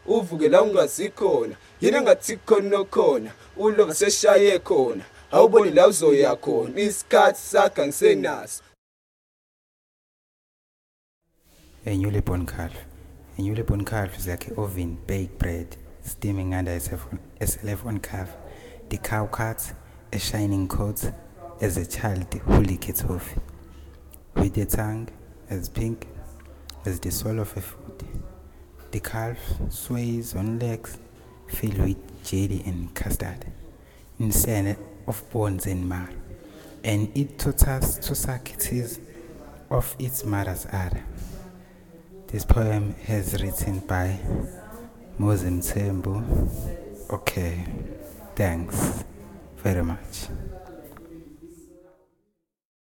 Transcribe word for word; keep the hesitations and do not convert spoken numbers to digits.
uvuke la ungazi khona yini ngathi khona khona ulova seshaye khona awuboni la uzoya khona isikhathi sakhe ngisenaso. A newly born calf. A newly born calf is like oven baked bread steaming under a telephone calf. The cow cuts a shining coat as a child who licks its off, with a tongue as pink as the soul of a foot. The calf sways on legs filled with jelly and custard, instead of bones and marrow, and it totters to suck tears of its mother's udder. This poem is written by Moses Mthembu. Okay, thanks very much.